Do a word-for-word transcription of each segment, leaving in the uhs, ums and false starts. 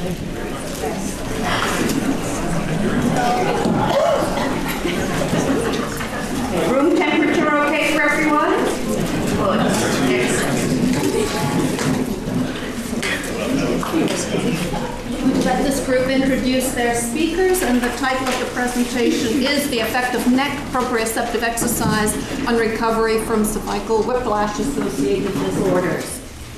Room temperature okay for everyone? Good. Let this group introduce their speakers, and the title of the presentation is The Effect of Neck Proprioceptive Exercise on Recovery from Cervical Whiplash Associated Disorders.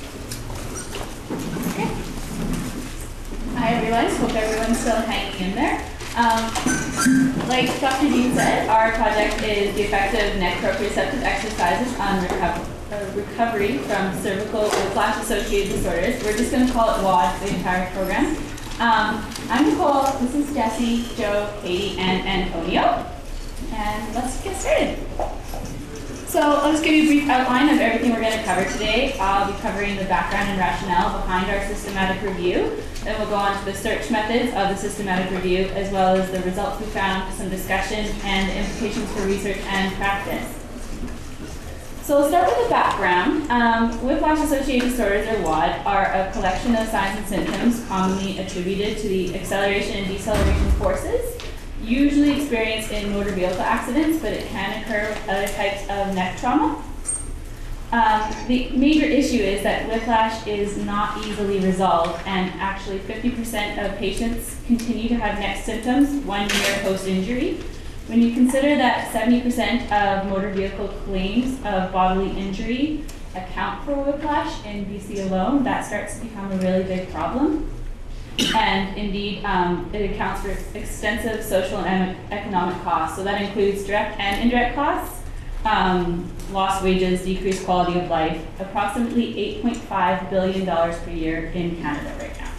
Okay. Hi everyone, hope everyone's still hanging in there. Um, like Doctor Dean said, our project is the effect of neck proprioceptive exercises on recovery. Uh, recovery from cervical whiplash associated disorders. We're just going to call it W A D, the entire program. Um, I'm Nicole, this is Jesse, Joe, Katie, and Antonio. And let's get started. So I'll just give you a brief outline of everything we're going to cover today. I'll be covering the background and rationale behind our systematic review. Then we'll go on to the search methods of the systematic review, as well as the results we found, some discussion, and the implications for research and practice. So we'll start with the background. Um, Whiplash-associated disorders, or W A D, are a collection of signs and symptoms commonly attributed to the acceleration and deceleration forces, usually experienced in motor vehicle accidents, but it can occur with other types of neck trauma. Um, the major issue is that whiplash is not easily resolved, and actually fifty percent of patients continue to have neck symptoms one year post-injury. When you consider that seventy percent of motor vehicle claims of bodily injury account for whiplash in B C alone, that starts to become a really big problem. And indeed, um, it accounts for extensive social and economic costs. So that includes direct and indirect costs, um, lost wages, decreased quality of life, approximately eight point five billion dollars per year in Canada right now.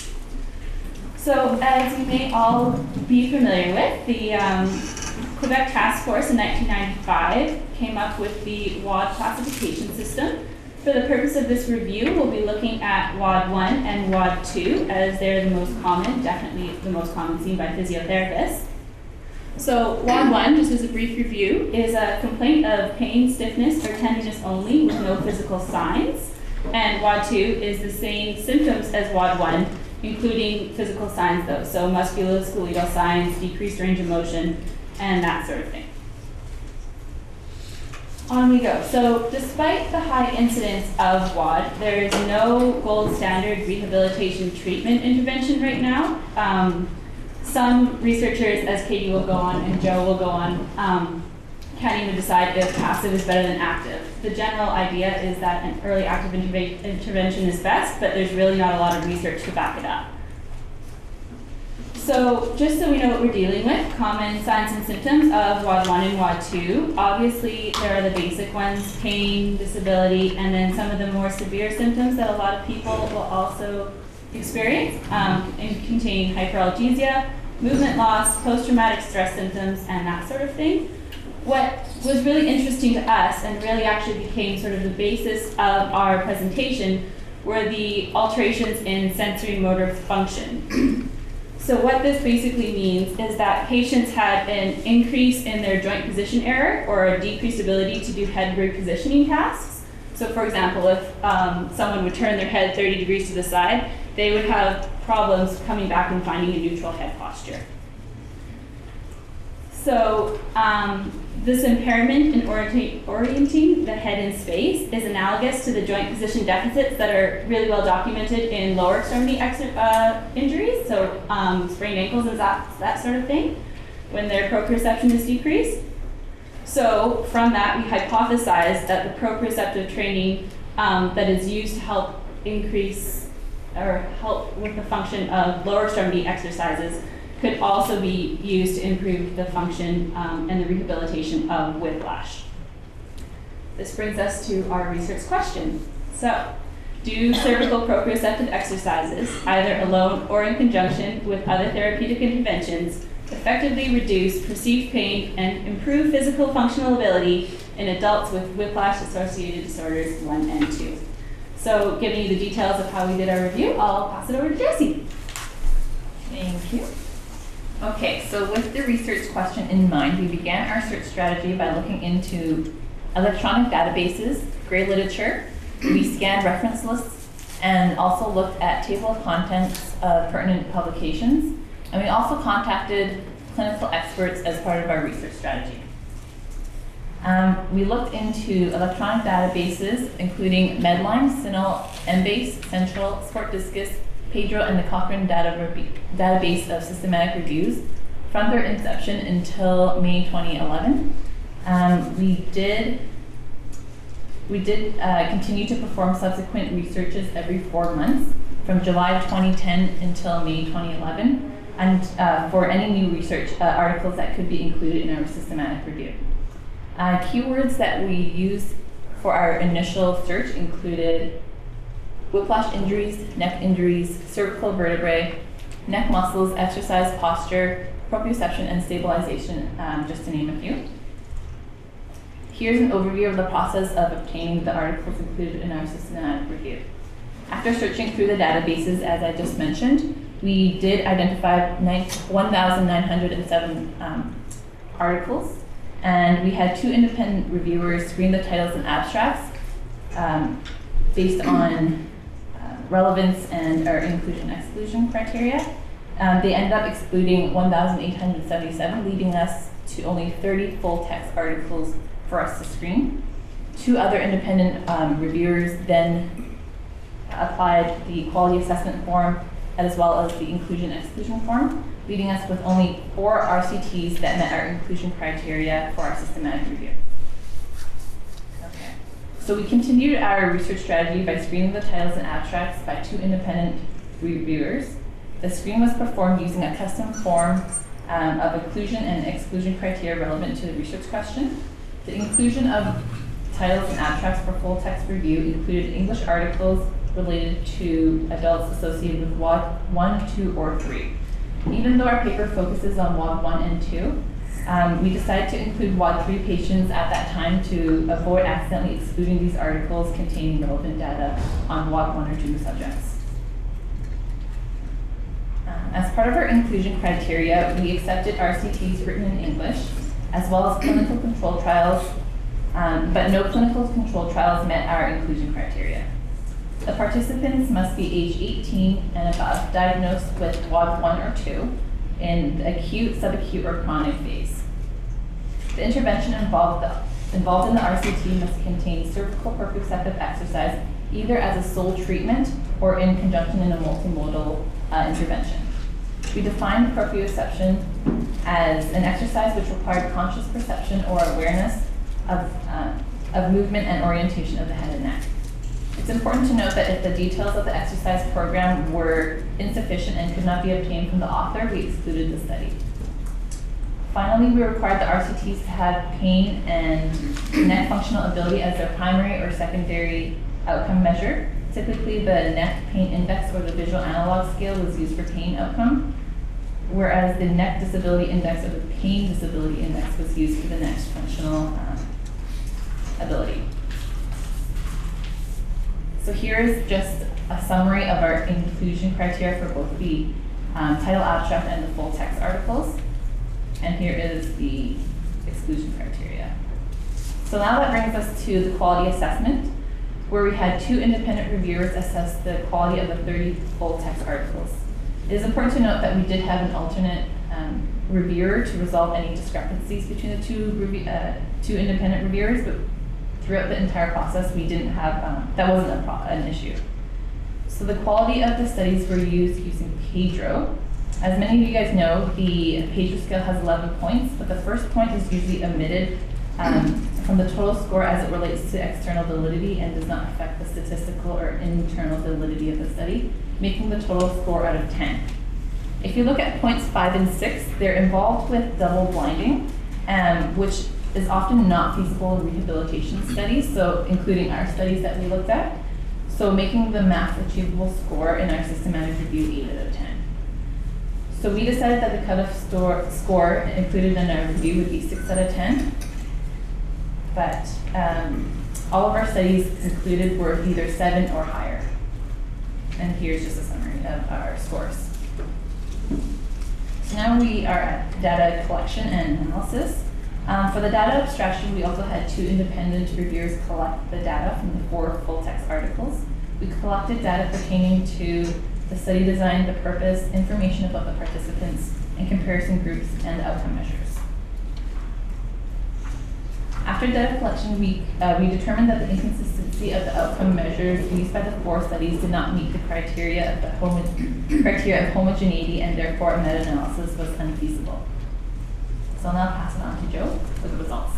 So, as you may all be familiar with, the um, Quebec Task Force in nineteen ninety-five came up with the W A D classification system. For the purpose of this review, we'll be looking at W A D one and W A D two, as they're the most common, definitely the most common seen by physiotherapists. So W A D one, just as a brief review, is a complaint of pain, stiffness, or tenderness only with no physical signs. And W A D two is the same symptoms as W A D one, including physical signs though, so musculoskeletal signs, decreased range of motion, and that sort of thing. On we go. So despite the high incidence of W A D, there is no gold standard rehabilitation treatment intervention right now. Um, some researchers, as Katie will go on and Joe will go on, um, can't even decide if passive is better than active. The general idea is that an early active interve intervention is best, but there's really not a lot of research to back it up. So just so we know what we're dealing with, common signs and symptoms of W A D one and W A D two. Obviously, there are the basic ones, pain, disability, and then some of the more severe symptoms that a lot of people will also experience, um, and contain hyperalgesia, movement loss, post-traumatic stress symptoms, and that sort of thing. What was really interesting to us, and really actually became sort of the basis of our presentation, were the alterations in sensory motor function. So what this basically means is that patients had an increase in their joint position error, or a decreased ability to do head repositioning tasks. So for example, if um, someone would turn their head thirty degrees to the side, they would have problems coming back and finding a neutral head posture. So um, this impairment in orient orienting the head in space is analogous to the joint position deficits that are really well documented in lower extremity uh, injuries, so um, sprained ankles and that, that sort of thing, when their proprioception is decreased. So from that, we hypothesized that the proprioceptive training um, that is used to help increase or help with the function of lower extremity exercises could also be used to improve the function um, and the rehabilitation of whiplash. This brings us to our research question. So, do cervical proprioceptive exercises, either alone or in conjunction with other therapeutic interventions, effectively reduce perceived pain and improve physical functional ability in adults with whiplash-associated disorders one and two? So, giving you the details of how we did our review, I'll pass it over to Jessie. Thank you. Okay, so with the research question in mind, we began our search strategy by looking into electronic databases, gray literature. We scanned reference lists and also looked at table of contents of pertinent publications. And we also contacted clinical experts as part of our research strategy. Um, we looked into electronic databases, including Medline, CINAHL, Embase, Central, Sport Discus, Pedro, and the Cochrane data database of systematic reviews from their inception until May twenty eleven. Um, we did, we did uh, continue to perform subsequent researches every four months from July twenty ten until May twenty eleven, and uh, for any new research uh, articles that could be included in our systematic review. Uh, keywords that we used for our initial search included whiplash injuries, neck injuries, cervical vertebrae, neck muscles, exercise posture, proprioception, and stabilization, um, just to name a few. Here's an overview of the process of obtaining the articles included in our systematic review. After searching through the databases, as I just mentioned, we did identify one thousand nine hundred seven um, articles, and we had two independent reviewers screen the titles and abstracts um, based on uh, relevance and our inclusion-exclusion criteria. Um, they ended up excluding one thousand eight hundred seventy-seven, leaving us to only thirty full-text articles for us to screen. Two other independent um, reviewers then applied the quality assessment form as well as the inclusion-exclusion form, leaving us with only four R C Ts that met our inclusion criteria for our systematic review. Okay. So we continued our research strategy by screening the titles and abstracts by two independent reviewers. The screen was performed using a custom form um, of inclusion and exclusion criteria relevant to the research question. The inclusion of titles and abstracts for full text review included English articles related to adults associated with W O D one, two, or three. Even though our paper focuses on W O D one and two, um, we decided to include W O D three patients at that time to avoid accidentally excluding these articles containing relevant data on W O D one or two subjects. Um, as part of our inclusion criteria, we accepted R C Ts written in English, as well as clinical control trials, um, but no clinical control trials met our inclusion criteria. The participants must be age eighteen and above, diagnosed with W O D one or two in the acute, subacute, or chronic phase. The intervention involved, the, involved in the R C T must contain cervical proprioceptive exercise, either as a sole treatment or in conjunction in a multimodal uh, intervention. We defined proprioception as an exercise which required conscious perception or awareness of, uh, of movement and orientation of the head and neck. It's important to note that if the details of the exercise program were insufficient and could not be obtained from the author, we excluded the study. Finally, we required the R C Ts to have pain and neck functional ability as their primary or secondary outcome measure. Typically, the neck pain index or the visual analog scale was used for pain outcome, whereas the neck disability index or the pain disability index was used for the next functional um, ability. So here's just a summary of our inclusion criteria for both the um, title abstract and the full text articles. And here is the exclusion criteria. So now that brings us to the quality assessment, where we had two independent reviewers assess the quality of the thirty full text articles. It is important to note that we did have an alternate um, reviewer to resolve any discrepancies between the two, rev uh, two independent reviewers, but throughout the entire process, we didn't have, um, that wasn't a pro an issue. So the quality of the studies were used using Pedro. As many of you guys know, the Pedro scale has eleven points, but the first point is usually omitted um, from the total score as it relates to external validity and does not affect the statistical or internal validity of the study, making the total score out of ten. If you look at points five and six, they're involved with double blinding, um, which is often not feasible in rehabilitation studies, so including our studies that we looked at. So making the max achievable score in our systematic review eight out of ten. So we decided that the cutoff store, score included in our review would be six out of ten. But um, all of our studies included were either seven or higher. And here's just a summary of our scores. So now we are at data collection and analysis. Um, for the data abstraction, we also had two independent reviewers collect the data from the four full text articles. We collected data pertaining to the study design, the purpose, information about the participants, and comparison groups and outcome measures. After data collection, we, uh, we determined that the inconsistency of the outcome measures used by the four studies did not meet the criteria of the homo criteria of homogeneity, and therefore a meta-analysis was unfeasible. So I'll now pass it on to Joe for the results.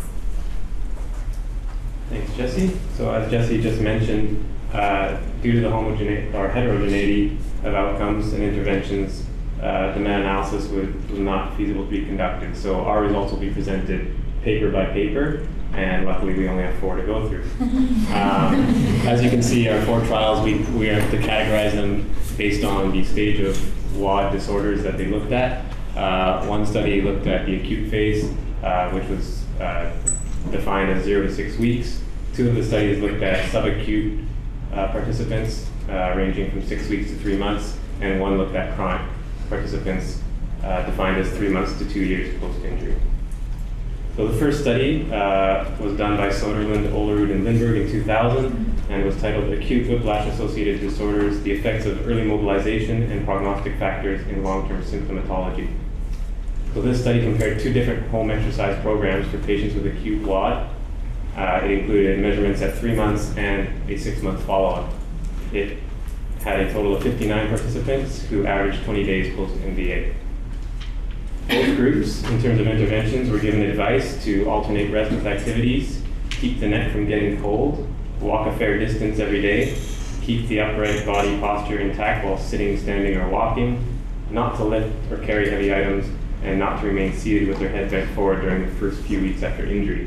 Thanks, Jesse. So as Jesse just mentioned, uh, due to the homogeneity or heterogeneity of outcomes and interventions, uh, the meta-analysis would, was not feasible to be conducted. So our results will be presented paper by paper, and luckily we only have four to go through. um, as you can see, our four trials, we, we have to categorize them based on the stage of W A D disorders that they looked at. Uh, one study looked at the acute phase, uh, which was uh, defined as zero to six weeks. Two of the studies looked at subacute uh, participants, uh, ranging from six weeks to three months, and one looked at chronic participants, uh, defined as three months to two years post-injury. So the first study uh, was done by Soderlund, Olerud, and Lindberg in two thousand, and was titled Acute Whiplash-Associated Disorders, the Effects of Early Mobilization and Prognostic Factors in Long-Term Symptomatology. So this study compared two different home exercise programs for patients with acute W A D. Uh, it included measurements at three months and a six-month follow-up. It had a total of fifty-nine participants who averaged twenty days post-M V A. Both groups, in terms of interventions, were given advice to alternate rest with activities, keep the neck from getting cold, walk a fair distance every day, keep the upright body posture intact while sitting, standing, or walking, not to lift or carry heavy items, and not to remain seated with their head bent forward during the first few weeks after injury.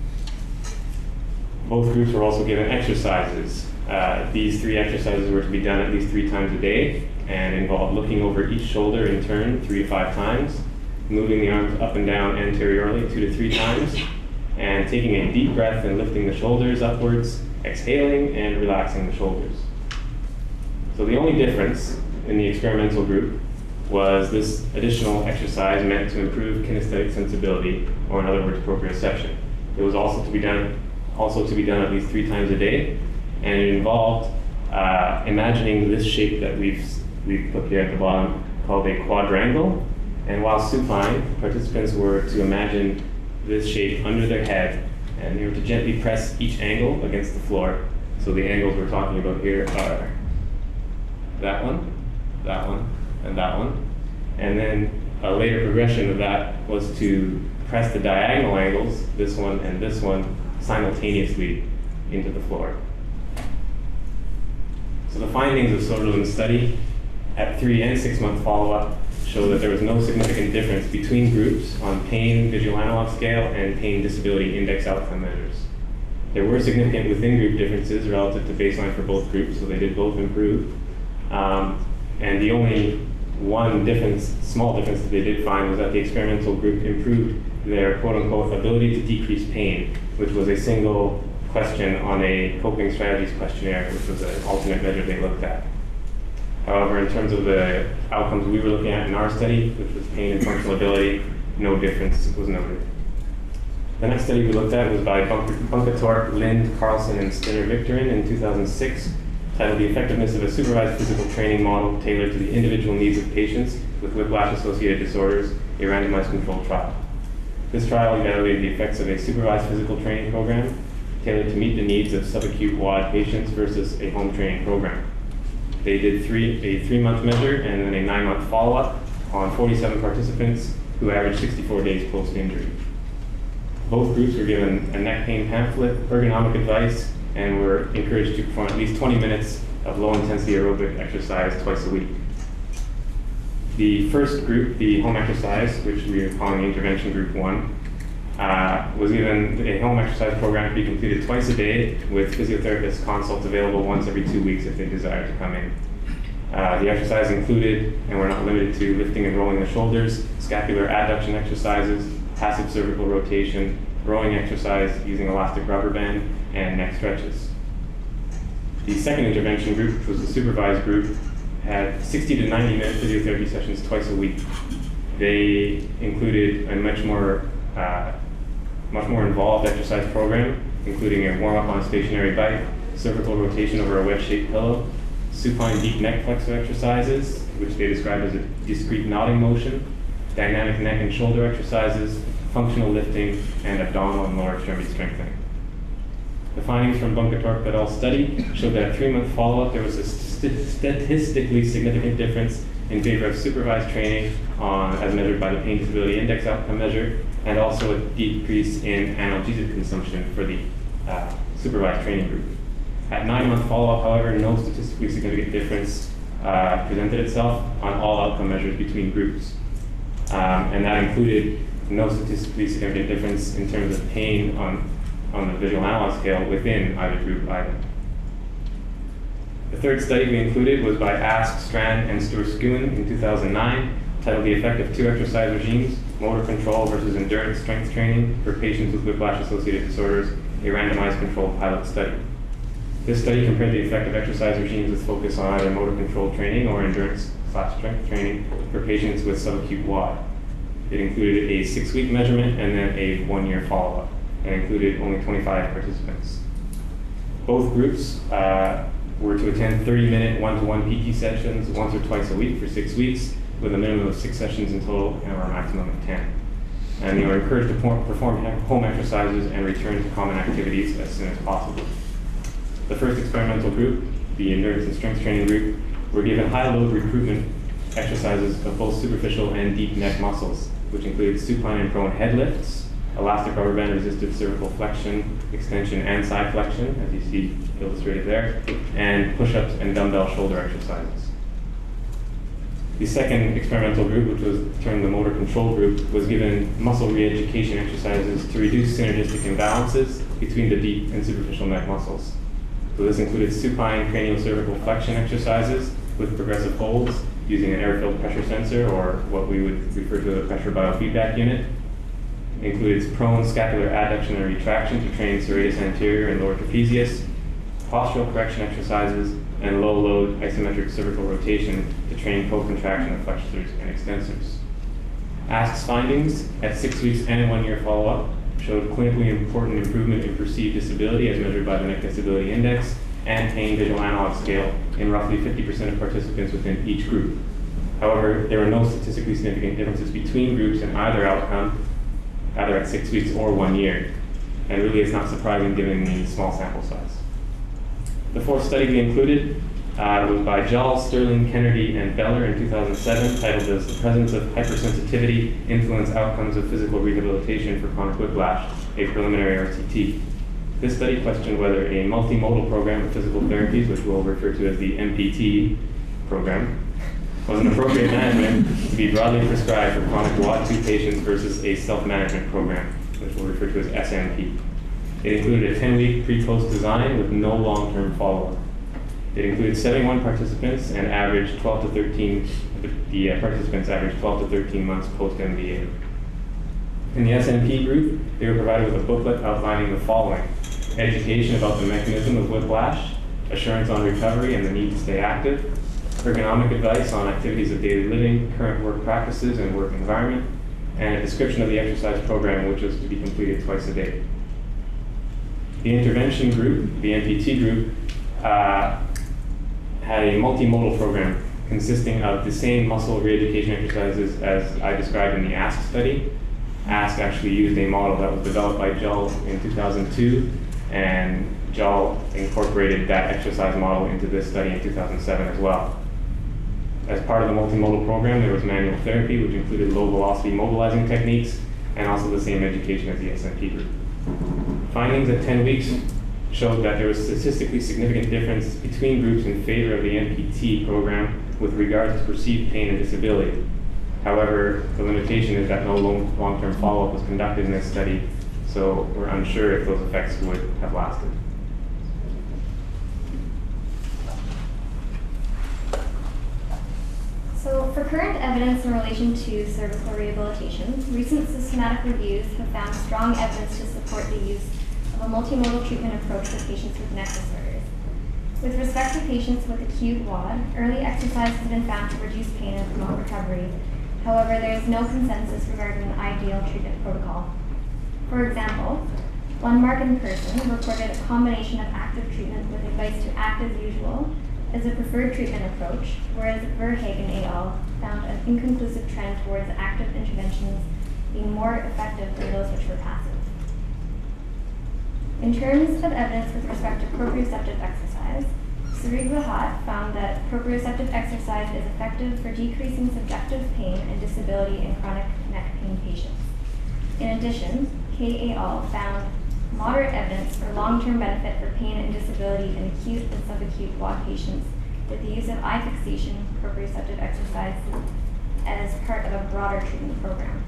Both groups were also given exercises. Uh, these three exercises were to be done at least three times a day and involved looking over each shoulder in turn three to five times, moving the arms up and down anteriorly two to three times, and taking a deep breath and lifting the shoulders upwards, exhaling and relaxing the shoulders. So the only difference in the experimental group was this additional exercise meant to improve kinesthetic sensibility, or in other words, proprioception. It was also to be done, also to be done at least three times a day, and it involved uh, imagining this shape that we've we've put here at the bottom, called a quadrangle. And while supine, participants were to imagine this shape under their head, and they were to gently press each angle against the floor. So the angles we're talking about here are that one, that one, and that one. And then a later progression of that was to press the diagonal angles, this one and this one, simultaneously into the floor. So the findings of Soderlund's study at three and six month follow-up show that there was no significant difference between groups on pain visual analog scale and pain disability index outcome measures. There were significant within group differences relative to baseline for both groups, so they did both improve. Um, and the only one difference, small difference that they did find was that the experimental group improved their quote-unquote ability to decrease pain, which was a single question on a coping strategies questionnaire, which was an alternate measure they looked at. However, in terms of the outcomes we were looking at in our study, which was pain and functional ability, no difference was noted. The next study we looked at was by Bunketorp, Lind, Carlson, and Stinner-Victorin in two thousand six, titled The Effectiveness of a Supervised Physical Training Model Tailored to the Individual Needs of Patients with Whiplash-Associated Disorders, a randomized controlled trial. This trial evaluated the effects of a supervised physical training program tailored to meet the needs of subacute W A D patients versus a home training program. They did three, a three-month measure and then a nine-month follow-up on forty-seven participants who averaged sixty-four days post-injury. Both groups were given a neck pain pamphlet, ergonomic advice, and were encouraged to perform at least twenty minutes of low-intensity aerobic exercise twice a week. The first group, the home exercise, which we are calling the intervention group one, uh, was given a home exercise program to be completed twice a day with physiotherapist consults available once every two weeks if they desire to come in. Uh, the exercise included, and were not limited to, lifting and rolling the shoulders, scapular adduction exercises, passive cervical rotation, rowing exercise using elastic rubber band, and neck stretches. The second intervention group, which was the supervised group, had sixty to ninety minute physiotherapy sessions twice a week. They included a much more, uh, much more involved exercise program, including a warm-up on a stationary bike, cervical rotation over a wedge-shaped pillow, supine deep neck flexor exercises, which they describe as a discrete nodding motion, dynamic neck and shoulder exercises, functional lifting, and abdominal and lower extremity strengthening. The findings from Bunkatorp et al. Study showed that at three-month follow-up, there was a st statistically significant difference in favor of supervised training on, as measured by the Pain Disability Index outcome measure, and also a decrease in analgesic consumption for the uh, supervised training group. At nine-month follow-up, however, no statistically significant difference uh, presented itself on all outcome measures between groups. Um, and that included no statistically significant difference in terms of pain on, on the visual analog scale within either group either. The third study we included was by Ask, Strand, and Stewart-Skuen in two thousand nine, titled The Effect of Two Exercise Regimes, Motor Control versus Endurance Strength Training for Patients with Whiplash-Associated Disorders, a randomized controlled pilot study. This study compared the effect of exercise regimes with focus on either motor control training or endurance slash strength training for patients with subacute W A D. It included a six-week measurement and then a one-year follow-up, and included only twenty-five participants. Both groups uh, were to attend thirty-minute one-to-one P T sessions once or twice a week for six weeks, with a minimum of six sessions in total and or a maximum of ten. And they were encouraged to perform home exercises and return to common activities as soon as possible. The first experimental group, the endurance and strength training group, were given high-load recruitment exercises of both superficial and deep neck muscles, which included supine and prone head lifts, elastic rubber band resisted cervical flexion, extension, and side flexion, as you see illustrated there, and push-ups and dumbbell shoulder exercises. The second experimental group, which was termed the motor control group, was given muscle re-education exercises to reduce synergistic imbalances between the deep and superficial neck muscles. So this included supine craniocervical flexion exercises with progressive holds using an air-filled pressure sensor, or what we would refer to as a pressure biofeedback unit. It included prone scapular adduction and retraction to train serratus anterior and lower trapezius, postural correction exercises, and low-load isometric cervical rotation to train co-contraction of flexors and extensors. Ask's findings at six weeks and one year follow-up showed clinically important improvement in perceived disability as measured by the Neck Disability Index and Pain Visual Analog Scale in roughly fifty percent of participants within each group. However, there were no statistically significant differences between groups in either outcome, either at six weeks or one year. And really it's not surprising given the small sample size. The fourth study we included uh, was by Jall, Sterling, Kennedy, and Beller in two thousand seven, titled as The Presence of Hypersensitivity Influence Outcomes of Physical Rehabilitation for Chronic Whiplash, a Preliminary R C T. This study questioned whether a multimodal program of physical therapies, which we'll refer to as the M P T program, was an appropriate management to be broadly prescribed for chronic W A D two patients versus a self-management program, which we'll refer to as S M P. It included a ten-week pre-post design with no long-term follow-up. It included seventy-one participants and averaged twelve to thirteen, the uh, participants averaged twelve to thirteen months post-M V A. In the S M P group, they were provided with a booklet outlining the following: education about the mechanism of whiplash, assurance on recovery and the need to stay active, ergonomic advice on activities of daily living, current work practices and work environment, and a description of the exercise program, which was to be completed twice a day. The intervention group, the M P T group, uh, had a multimodal program consisting of the same muscle re-education exercises as I described in the Ask study. Ask actually used a model that was developed by Jall in two thousand two, and Jall incorporated that exercise model into this study in two thousand seven as well. As part of the multimodal program, there was manual therapy, which included low-velocity mobilizing techniques, and also the same education as the S M P group. Findings at ten weeks showed that there was statistically significant difference between groups in favor of the M P T program with regards to perceived pain and disability. However, the limitation is that no long- long-term follow-up was conducted in this study, so we're unsure if those effects would have lasted. So for current evidence in relation to cervical rehabilitation, recent systematic reviews have found strong evidence to support the use of a multimodal treatment approach for patients with neck disorders. With respect to patients with acute W A D, early exercise has been found to reduce pain and promote recovery. However, there is no consensus regarding an ideal treatment protocol. For example, Lundmark and Person reported a combination of active treatment with advice to act as usual as a preferred treatment approach, whereas Verhagen et al. Found an inconclusive trend towards active interventions being more effective than those which were passive. In terms of evidence with respect to proprioceptive exercise, Sarig Vahat found that proprioceptive exercise is effective for decreasing subjective pain and disability in chronic neck pain patients. In addition, Kay et al. Found moderate evidence for long-term benefit for pain and disability in acute and subacute W A D patients with the use of eye fixation proprioceptive exercise as part of a broader treatment program.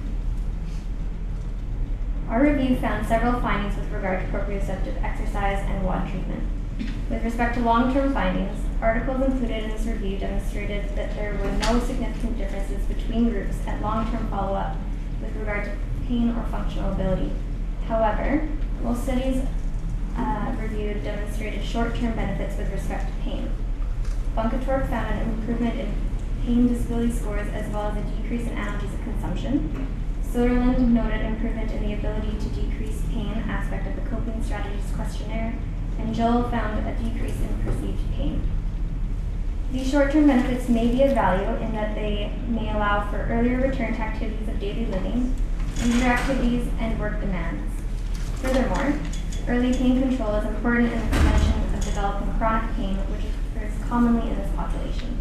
Our review found several findings with regard to proprioceptive exercise and W A D treatment. With respect to long-term findings, articles included in this review demonstrated that there were no significant differences between groups at long-term follow-up with regard to pain or functional ability. However, most studies uh, reviewed demonstrated short-term benefits with respect to pain. Bunketorp found an improvement in pain disability scores as well as a decrease in analgesic consumption. Soderlund noted improvement in the ability to decrease pain aspect of the coping strategies questionnaire, and Joel found a decrease in perceived pain. These short-term benefits may be of value in that they may allow for earlier return to activities of daily living, leisure activities, and work demands. Furthermore, early pain control is important in the prevention of developing chronic pain, which occurs commonly in this population.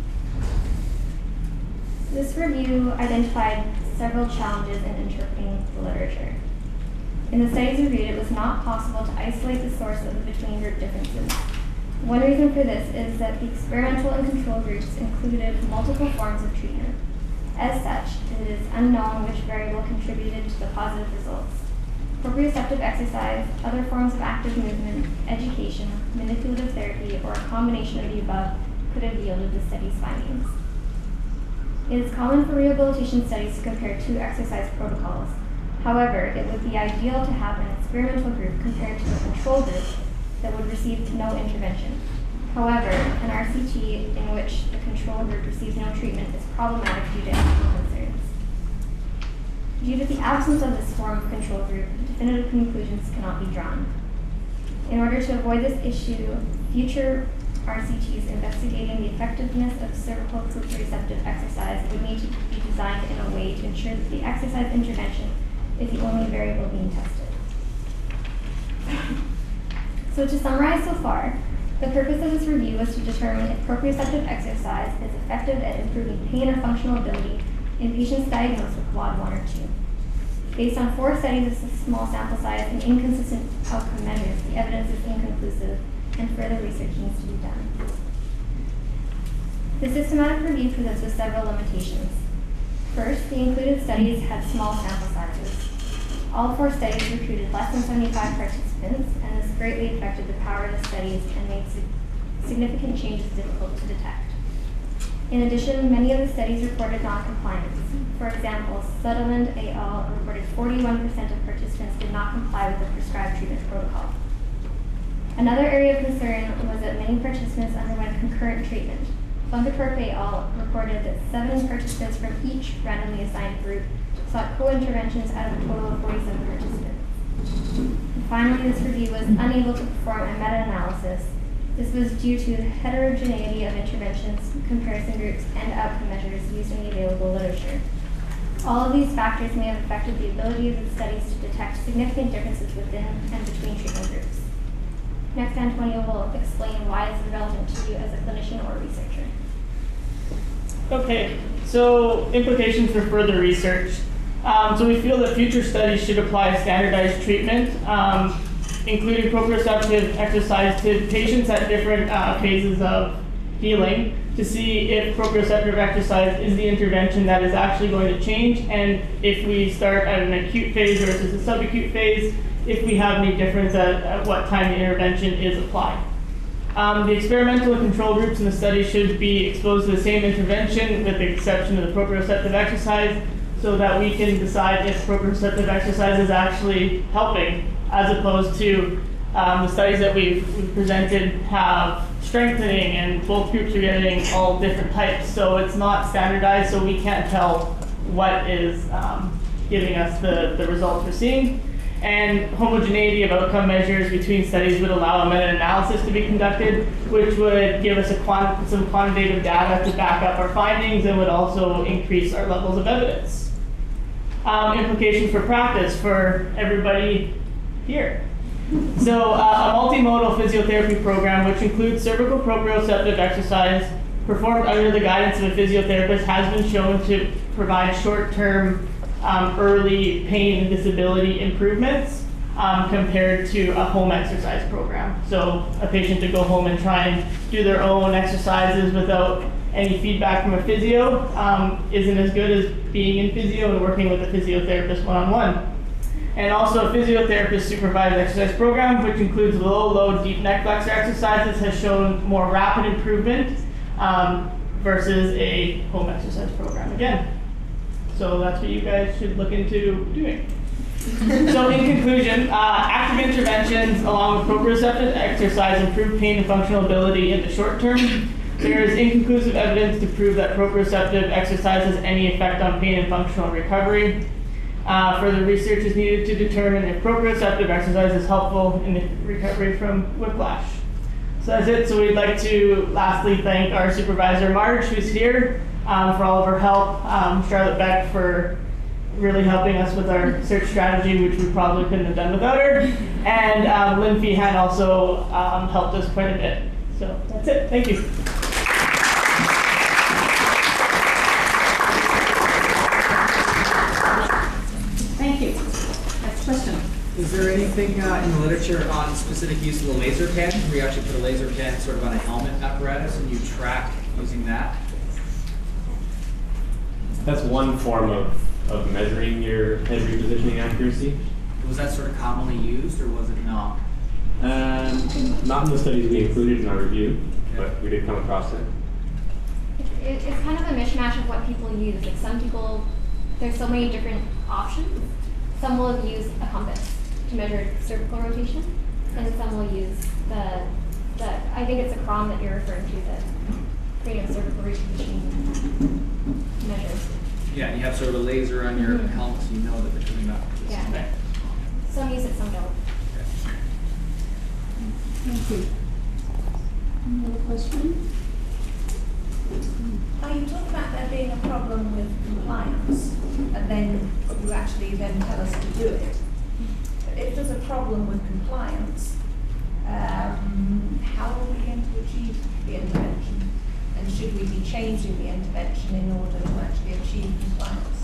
This review identified several challenges in interpreting the literature. In the studies reviewed, it was not possible to isolate the source of the between-group differences. One reason for this is that the experimental and control groups included multiple forms of treatment. As such, it is unknown which variable contributed to the positive results. Proprioceptive exercise, other forms of active movement, education, manipulative therapy, or a combination of the above could have yielded the study's findings. It is common for rehabilitation studies to compare two exercise protocols. However, it would be ideal to have an experimental group compared to a control group that would receive no intervention. However, an R C T in which the control group receives no treatment is problematic due to ethical concerns. Due to the absence of this form of control group, definitive conclusions cannot be drawn. In order to avoid this issue, future R C Ts investigating the effectiveness of cervical proprioceptive exercise would need to be designed in a way to ensure that the exercise intervention is the only variable being tested. So to summarize so far, the purpose of this review was to determine if proprioceptive exercise is effective at improving pain or functional ability in patients diagnosed with W A D one or two. Based on four studies of small sample size and inconsistent outcome measures, the evidence is inconclusive and further research needs to be done. The systematic review presents with several limitations. First, the included studies had small sample sizes. All four studies recruited less than seventy-five participants, and this greatly affected the power of the studies and made significant changes difficult to detect. In addition, many of the studies reported non-compliance. For example, Sutherland et al. Reported forty-one percent of participants did not comply with the prescribed treatment protocol. Another area of concern was that many participants underwent concurrent treatment. Bunketorp et al. Reported that seven participants from each randomly assigned group sought co-interventions out of a total of forty-seven participants. And finally, this review was unable to perform a meta-analysis. This was due to the heterogeneity of interventions, comparison groups, and outcome measures used in the available literature. All of these factors may have affected the ability of the studies to detect significant differences within and between treatment groups. Next, Antonio will explain why this is relevant to you as a clinician or researcher. Okay, so implications for further research. Um, so we feel that future studies should apply standardized treatment, um, including proprioceptive exercise to patients at different uh, phases of healing to see if proprioceptive exercise is the intervention that is actually going to change, and if we start at an acute phase versus a subacute phase, if we have any difference at, at what time the intervention is applied. Um, the experimental and control groups in the study should be exposed to the same intervention with the exception of the proprioceptive exercise, so that we can decide if proprioceptive exercise is actually helping, as opposed to um, the studies that we've, we've presented have strengthening, and both groups are getting all different types. So it's not standardized, so we can't tell what is um, giving us the, the results we're seeing. And homogeneity of outcome measures between studies would allow a meta-analysis to be conducted, which would give us a quant some quantitative data to back up our findings and would also increase our levels of evidence. Um, implications for practice for everybody here. So uh, a multimodal physiotherapy program, which includes cervical proprioceptive exercise, performed under the guidance of a physiotherapist, has been shown to provide short-term um, early pain and disability improvements um, compared to a home exercise program. So a patient to go home and try and do their own exercises without any feedback from a physio um, isn't as good as being in physio and working with a physiotherapist one-on-one. And also a physiotherapist supervised exercise program, which includes low load deep neck flexor exercises, has shown more rapid improvement um, versus a home exercise program again. So that's what you guys should look into doing. So in conclusion, uh, active interventions along with proprioceptive exercise improve pain and functional ability in the short term. There is inconclusive evidence to prove that proprioceptive exercise has any effect on pain and functional recovery. Uh, further research is needed to determine if proprioceptive exercise is helpful in the recovery from whiplash. So that's it. So we'd like to lastly thank our supervisor, Marge, who's here, um, for all of her help, um, Charlotte Beck for really helping us with our search strategy, which we probably couldn't have done without her, and um, Lynn Feehan also um, helped us quite a bit. So that's it. Thank you. Thank you. Next question. Is there anything uh, in the literature on specific use of the laser pen, where you actually put a laser pen sort of on a helmet apparatus and you track using that? That's one form of, of measuring your head repositioning accuracy. Was that sort of commonly used, or was it not? Um, not in the studies we included in our review, but we did come across it. It, it's kind of a mishmash of what people use. Like some people, there's so many different options. Some will use a compass to measure cervical rotation, and some will use the, the I think it's a crom that you're referring to, the cranial cervical rotation measures. Yeah, and you have sort of a laser on your Mm-hmm. helmet, so you know that they're coming up. Yeah. Okay. Some use it, some don't. Thank you. Any other question? Are you talking about there being a problem with compliance, and then you actually then tell us to do it? But if there's a problem with compliance, um, how are we going to achieve the intervention? And should we be changing the intervention in order to actually achieve compliance?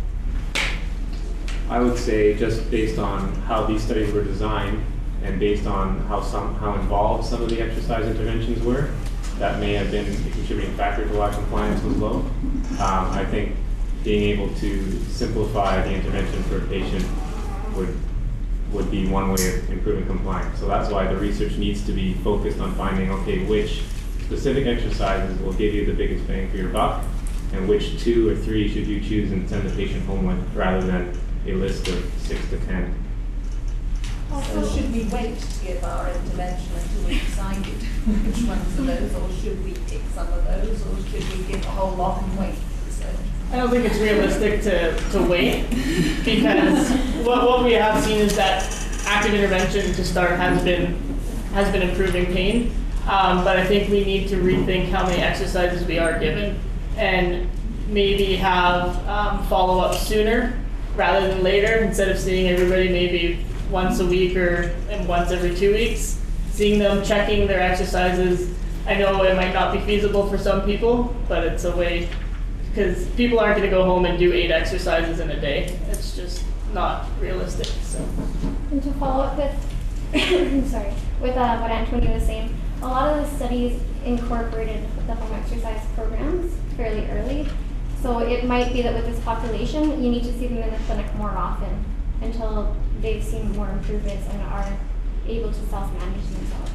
I would say just based on how these studies were designed and based on how some how involved some of the exercise interventions were, that may have been a contributing factor to why compliance was low. Um, I think being able to simplify the intervention for a patient would would be one way of improving compliance. So that's why the research needs to be focused on finding, okay, which specific exercises will give you the biggest bang for your buck, and which two or three should you choose and send the patient home with, rather than a list of six to ten. Also, should we wait to give our intervention until we've decided which ones are those, or should we pick some of those, or should we give a whole lot and wait? So, I don't think it's realistic to, to wait, because what, what we have seen is that active intervention to start has been has been improving pain, um, but I think we need to rethink how many exercises we are given, and maybe have um, follow-up sooner rather than later, instead of seeing everybody maybe once a week or and once every two weeks, seeing them checking their exercises. I know it might not be feasible for some people, but it's a way, because people aren't going to go home and do eight exercises in a day. It's just not realistic. So. And to follow up with, sorry, with uh, what Antonio was saying, a lot of the studies incorporated the home exercise programs fairly early. So it might be that with this population, you need to see them in the clinic more often until they've seen more improvements and are able to self-manage themselves.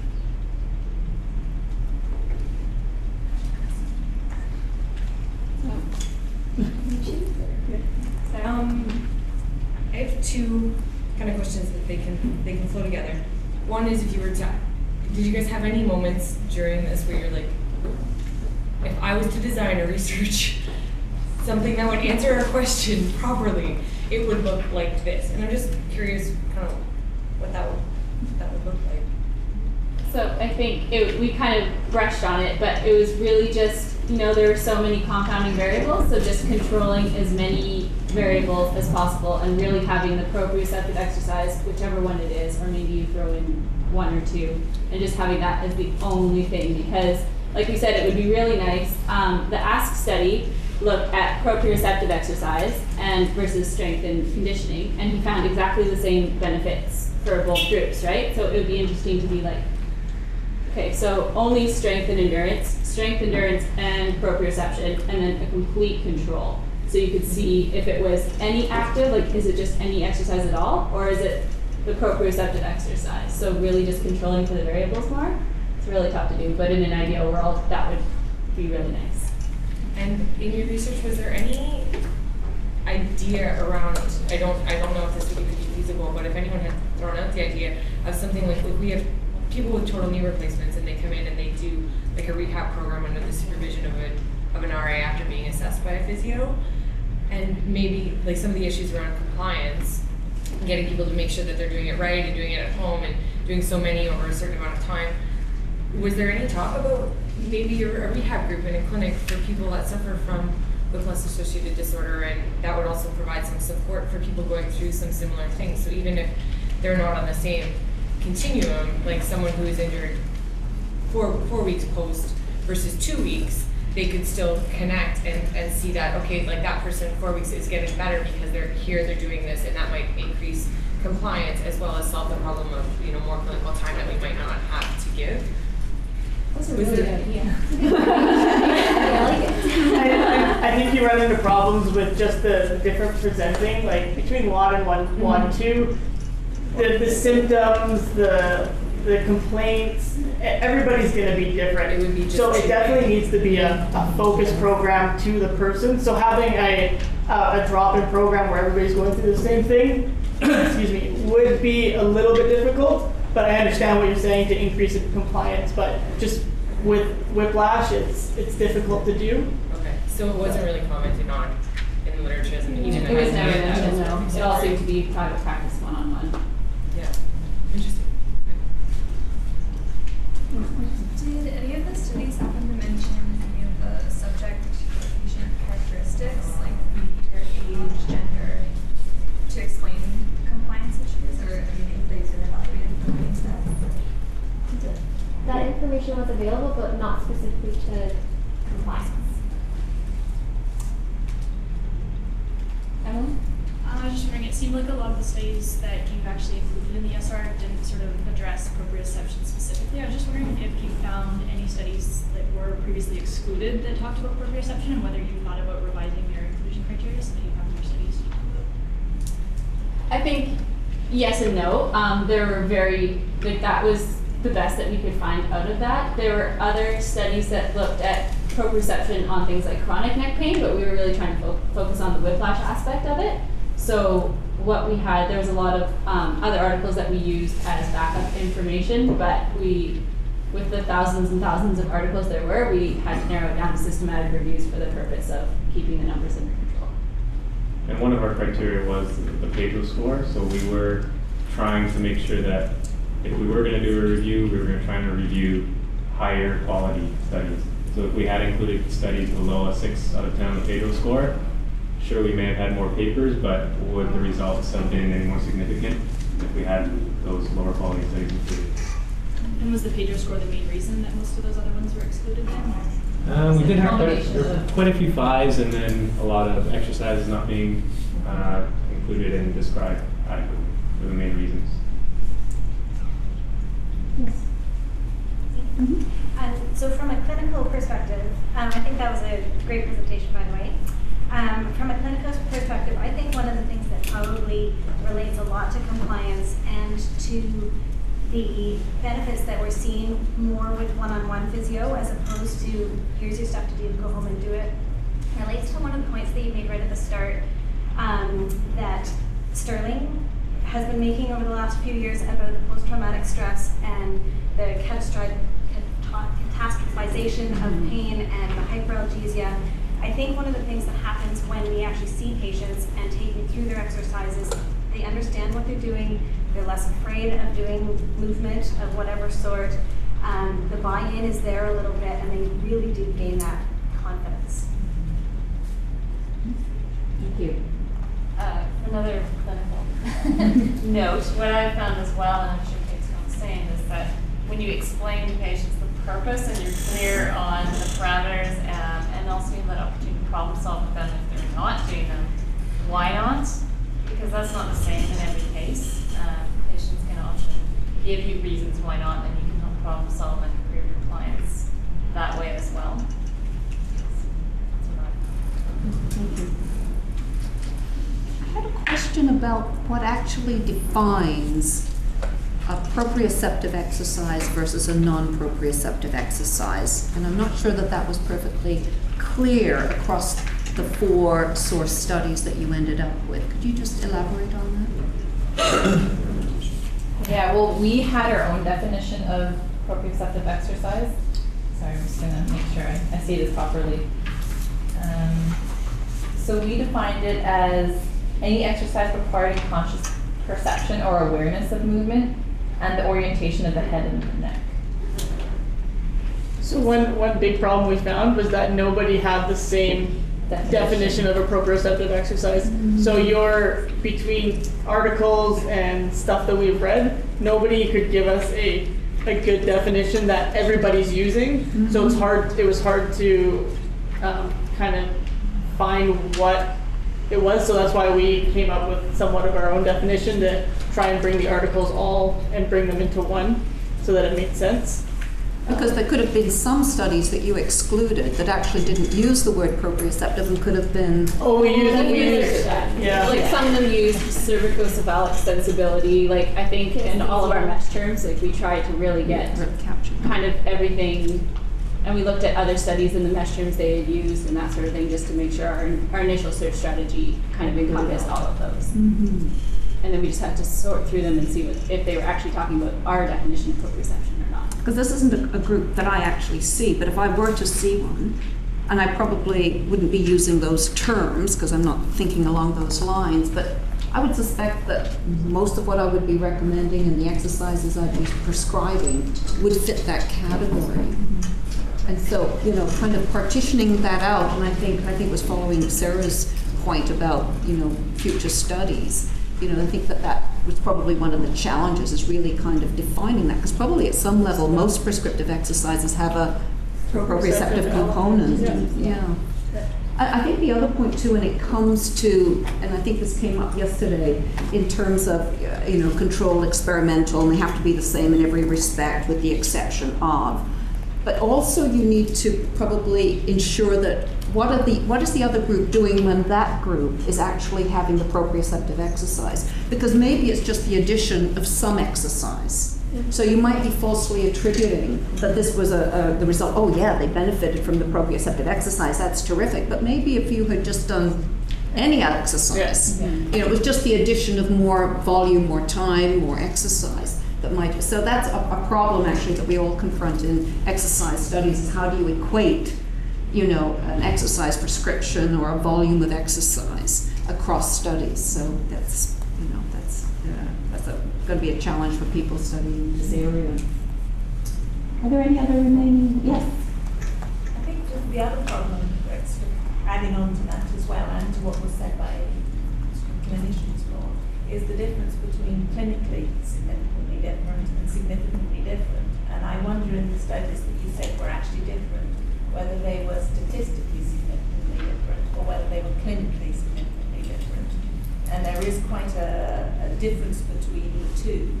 So. Um, I have two kind of questions that they can they can flow together. One is, if you were to, did you guys have any moments during this where you're like, if I was to design or research something that would answer our question properly, it would look like this. And I'm just curious kind of what that would, what that would look like. So I think it, we kind of brushed on it, but it was really just, you know, there were so many compounding variables, so just controlling as many variables as possible and really having the proprioceptive exercise, whichever one it is, or maybe you throw in one or two, and just having that as the only thing, because like we said, it would be really nice. Um, the ASK study looked at proprioceptive exercise and versus strength and conditioning, and he found exactly the same benefits for both groups, right? So it would be interesting to be like, okay, so only strength and endurance, strength, endurance, and proprioception, and then a complete control. So you could see if it was any active, like is it just any exercise at all, or is it the proprioceptive exercise? So really just controlling for the variables more. It's really tough to do, but in an ideal world, that would be really nice. And in your research, was there any idea around, I don't I don't know if this would even be feasible, but if anyone had thrown out the idea of something like, if we have people with total knee replacements and they come in and they do like a rehab program under the supervision of a of an R A after being assessed by a physio, and maybe like some of the issues around compliance, getting people to make sure that they're doing it right and doing it at home and doing so many over a certain amount of time. Was there any talk about maybe a, a rehab group in a clinic for people that suffer from whiplash-associated disorder, and that would also provide some support for people going through some similar things? So even if they're not on the same continuum, like someone who is injured four four weeks post versus two weeks, they could still connect and, and see that, okay, like that person four weeks is getting better because they're here, they're doing this, and that might increase compliance as well as solve the problem of, you know, more clinical time that we might not have to give. That's a Was really there- good idea. I like it. I, I, I think you run into problems with just the different presenting, like between one and one, Mm-hmm. one, two, the, the symptoms, the, the complaints, e- everybody's gonna be different. It would be just So it too definitely big. needs to be a, a focused program to the person. So having a, a, a drop-in program where everybody's going through the same thing, excuse me, would be a little bit difficult, but I understand what you're saying to increase the compliance, but just with whiplash, it's, it's difficult to do. Okay, so it wasn't really commented on in the literature as an even It was as never an- mentioned, no. as It all seemed to be private practice one-on-one. Yeah, interesting. Did any of the studies happen to mention any of the subject or patient characteristics, like behavior, age, gender, to explain compliance issues, or anything that you evaluated for these stats? That information was available, but not specifically to compliance. Emily? I was just wondering, it seemed like a lot of the studies that you've actually included in the S R didn't sort of address proprioception specifically. I was just wondering if you found any studies that were previously excluded that talked about proprioception, and whether you thought about revising your inclusion criteria so that you have more studies to talk about. I think yes and no. Um, there were very, like that was the best that we could find out of that. There were other studies that looked at proprioception on things like chronic neck pain, but we were really trying to fo- focus on the whiplash aspect of it. So what we had, there was a lot of um, other articles that we used as backup information, but we, with the thousands and thousands of articles there were, we had to narrow it down to systematic reviews for the purpose of keeping the numbers under control. And one of our criteria was the Pedro score, so we were trying to make sure that if we were going to do a review, we were going to try and review higher quality studies. So if we had included studies below a six out of ten on the Pedro score, sure we may have had more papers, but would the results have been any more significant if we had those lower quality studies included? And was the Pedro score the main reason that most of those other ones were excluded then? Or? Um, we did have quite Combination a, there were of- quite a few fives, and then a lot of exercises not being uh, included and described adequately for the main reasons. Um, so from a clinical perspective, um, I think that was a great presentation, by the way. Um, from a clinical perspective, I think one of the things that probably relates a lot to compliance and to the benefits that we're seeing more with one-on-one physio as opposed to here's your stuff to do, go home and do it, relates to one of the points that you made right at the start um, that Sterling has been making over the last few years about the post-traumatic stress and the catastrophic catastrophization of pain and the hyperalgesia I think one of the things that happens when we actually see patients and take them through their exercises, they understand what they're doing, they're less afraid of doing movement of whatever sort. Um, the buy-in is there a little bit, and they really do gain that confidence. Thank you. Uh, another clinical note, what I've found as well, and I'm sure Kate's not saying, is that when you explain to patients the purpose and you're clear on the parameters um, and also you let opportunity to problem solve with them if they're not doing them, why not? Because that's not the same in every case. Um, patients can often give you reasons why not, and you can help problem solve and improve compliance that way as well. That's what I've Thank you. I had a question about what actually defines a proprioceptive exercise versus a non-proprioceptive exercise. And I'm not sure that that was perfectly clear across the four source studies that you ended up with. Could you just elaborate on that? Yeah, well, we had our own definition of proprioceptive exercise. Sorry, I'm just gonna make sure I, I say this properly. Um, so we defined it as any exercise requiring conscious perception or awareness of movement and the orientation of the head and the neck. So one, one big problem we found was that nobody had the same definition, definition of a proprioceptive exercise. Mm-hmm. So you're between articles and stuff that we've read, nobody could give us a, a good definition that everybody's using. Mm-hmm. So it's hard, it was hard to um, kind of find what it was, so that's why we came up with somewhat of our own definition to try and bring the articles all and bring them into one so that it made sense. Because there could have been some studies that you excluded that actually didn't use the word proprioceptive and could have been... Oh, we used it. We used that. Yeah. Like some of them used cervicocephalic sensibility. Like I think in all of our mesh terms, like we tried to really get kind of everything. And we looked at other studies in the mesh terms they had used and that sort of thing just to make sure our, our initial search strategy kind of encompassed all of those. Mm-hmm. And then we just had to sort through them and see what, if they were actually talking about our definition of proprioception or not. Because this isn't a, a group that I actually see, but if I were to see one, and I probably wouldn't be using those terms because I'm not thinking along those lines, but I would suspect that most of what I would be recommending and the exercises I'd be prescribing would fit that category. And so, you know, kind of partitioning that out, and I think I think was following Sarah's point about, you know, future studies. You know, I think that that was probably one of the challenges, is really kind of defining that, because probably at some level most prescriptive exercises have a proprioceptive component. Yeah. yeah. I, I think the other point too, and it comes to, and I think this came up yesterday, in terms of, uh, you know, controlled experimental, and they have to be the same in every respect with the exception of. But also you need to probably ensure that what are the what is the other group doing when that group is actually having the proprioceptive exercise? Because maybe it's just the addition of some exercise. So you might be falsely attributing that this was a, a the result. Oh yeah, they benefited from the proprioceptive exercise. That's terrific. But maybe if you had just done any exercise, yes. you know, it was just the addition of more volume, more time, more exercise. That might, so that's a, a problem actually that we all confront in exercise studies, is how do you equate, you know, an exercise prescription or a volume of exercise across studies. So that's, you know, that's uh, that's going to be a challenge for people studying this area. Are there any other remaining? Yes. I think just the other problem, that's adding on to that as well, and to what was said by clinicians more, is the difference between clinically significantly different and significantly different. And I wonder in the studies that you said were actually different, whether they were statistically significantly different or whether they were clinically significantly different. And there is quite a, a difference between the two.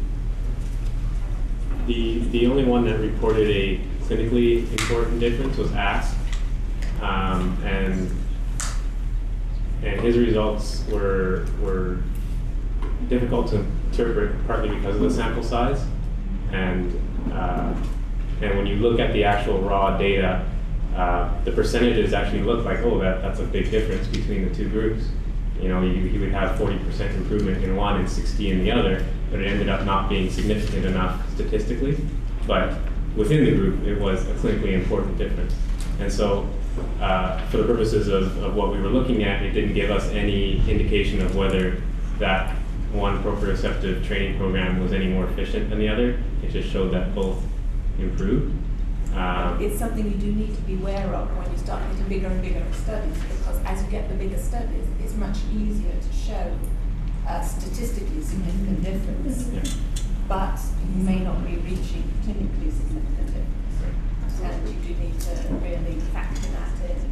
The, the only one that reported a clinically important difference was ASP. Um, and, and his results were, were difficult to interpret, partly because of the sample size, and uh, and when you look at the actual raw data, uh, the percentages actually look like, oh, that that's a big difference between the two groups. You know, you, you would have forty percent improvement in one and sixty in the other, but it ended up not being significant enough statistically. But within the group, it was a clinically important difference. And so uh, for the purposes of, of what we were looking at, it didn't give us any indication of whether that one proprioceptive training program was any more efficient than the other. It just showed that both improved. Um, It's something you do need to be aware of when you start getting bigger and bigger studies, because as you get the bigger studies, it's much easier to show a statistically significant difference. yeah. But you may not be reaching clinically significant difference. And you do need to really factor that in.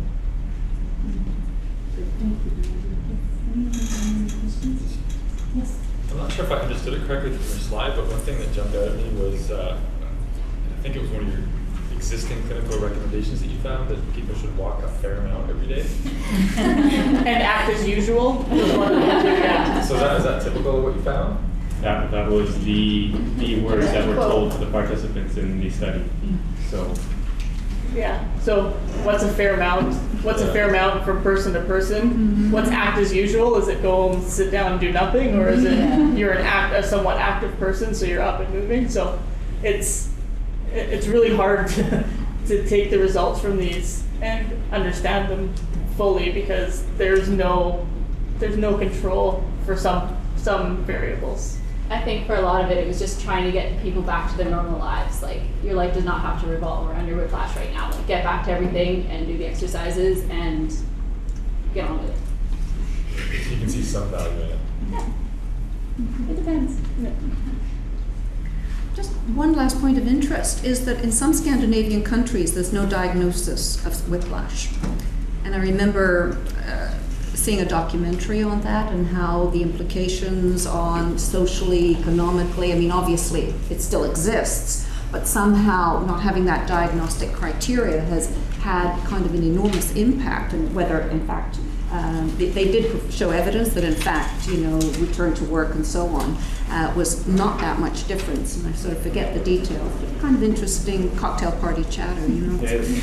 Yes. I'm not sure if I understood it correctly from your slide, but one thing that jumped out at me was, uh, I think it was one of your existing clinical recommendations that you found, that people should walk a fair amount every day. And act as usual was one of the things we found. So is that, is that typical of what you found? That, that was the, the words that were told to the participants in the study. So, Yeah, so what's a fair amount? What's a fair amount from person to person? What's act as usual? Is it go home, sit down, and do nothing? Or is it you're an act, a somewhat active person, so you're up and moving? So it's it- it's really hard to, to take the results from these and understand them fully, because there's no there's no control for some some variables. I think for a lot of it, it was just trying to get people back to their normal lives. Like, your life does not have to revolve around your whiplash right now. Like, get back to everything and do the exercises and get on with it. So you can see some value in it. It depends. Just one last point of interest is that in some Scandinavian countries, there's no diagnosis of whiplash. And I remember uh, seeing a documentary on that and how the implications on socially, economically, I mean, obviously it still exists, but somehow not having that diagnostic criteria has had kind of an enormous impact, and whether in fact um, they, they did show evidence that in fact, you know, return to work and so on uh, was not that much difference, and I sort of forget the details, but kind of interesting cocktail party chatter, you know.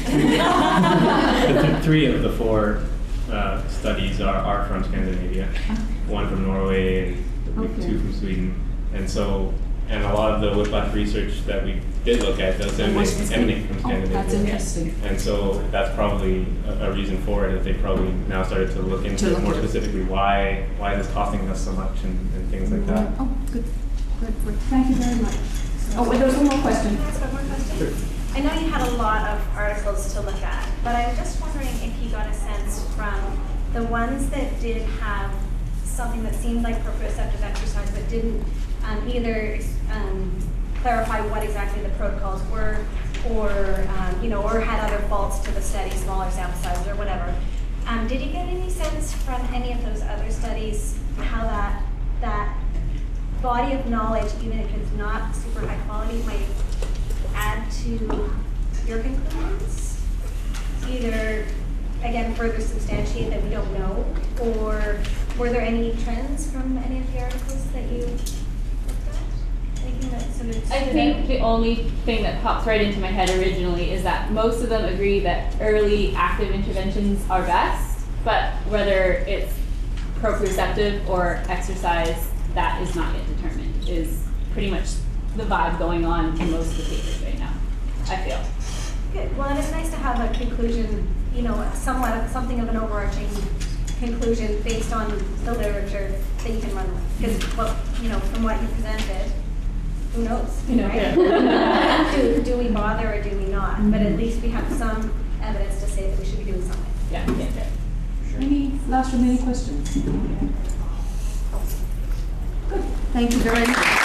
Yeah, the th- three of the four uh, studies are, are from Scandinavia, one from Norway and I think Okay. two from Sweden, and so and a lot of the whiplash research that we did look at does emanate, emanate from Oh, Scandinavia. that's interesting. And so that's probably a, a reason for it, that they probably now started to look into To it look more at it. specifically why why is this costing us so much and, and things like that. Oh, good, good, good. Thank you very much. Oh, wait, there's one more question. Can I ask one more question? Sure. I know you had a lot of articles to look at, but I was just wondering if you got a sense from the ones that did have something that seemed like proprioceptive exercise but didn't um, either um, clarify what exactly the protocols were, or um, you know, or had other faults to the study, smaller sample sizes or whatever. Um, did you get any sense from any of those other studies how that that body of knowledge, even if it's not super high quality, might add to your conclusions? Either, again, further substantiate that we don't know, or were there any trends from any of the articles that you looked at? Anything that sort of I stood think out? the only thing that pops right into my head originally is that most of them agree that early active interventions are best, but whether it's proprioceptive or exercise, that is not yet determined, is pretty much the vibe going on in most of the papers right now, I feel. Good. Well, and it's nice to have a conclusion, you know, somewhat, something of an overarching conclusion based on the literature that you can run with. Because, well, you know, from what you presented, who knows, You know, right? do, do we bother or do we not? But at least we have some evidence to say that we should be doing something. Yeah, yeah, yeah. Any last remaining questions? Good. Thank you very much.